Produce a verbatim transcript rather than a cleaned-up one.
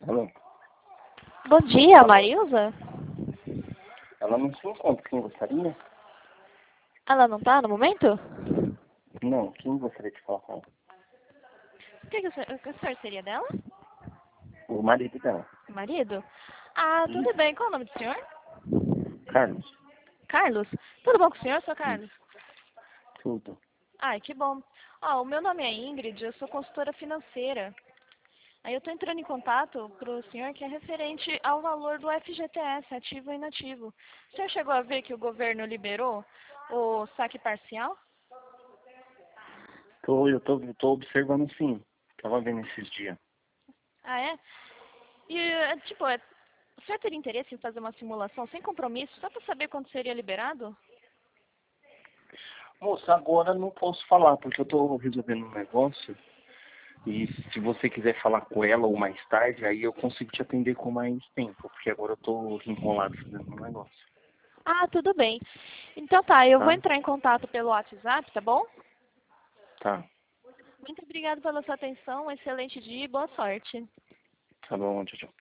Alô? Bom dia, Marilza? Ela não se encontra. Quem gostaria? Ela não tá no momento? Não, quem gostaria de falar com ela? O que, que o, senhor, o senhor seria dela? O marido dela. O marido? Ah, tudo Isso. bem. Qual é o nome do senhor? Carlos. Carlos? Tudo bom com o senhor, seu Carlos? Isso. Tudo. Ai, que bom. Ó, o meu nome é Ingrid, eu sou consultora financeira. Aí eu tô entrando em contato pro senhor que é referente ao valor do F G T S, ativo e inativo. O senhor chegou a ver que o governo liberou o saque parcial? Tô, eu tô, tô observando sim. Tava vendo esses dias. Ah, é? E, é, tipo, é, o senhor teria interesse em fazer uma simulação sem compromisso, só para saber quanto seria liberado? Moça, agora não posso falar, porque eu tô resolvendo um negócio. E se você quiser falar com ela ou mais tarde, aí eu consigo te atender com mais tempo. Porque agora eu tô enrolado fazendo um negócio. Ah, tudo bem. Então tá, eu vou Tá? entrar em contato pelo WhatsApp, tá bom? Tá. Muito obrigada pela sua atenção, um excelente dia e boa sorte. Tá bom, tchau, tchau.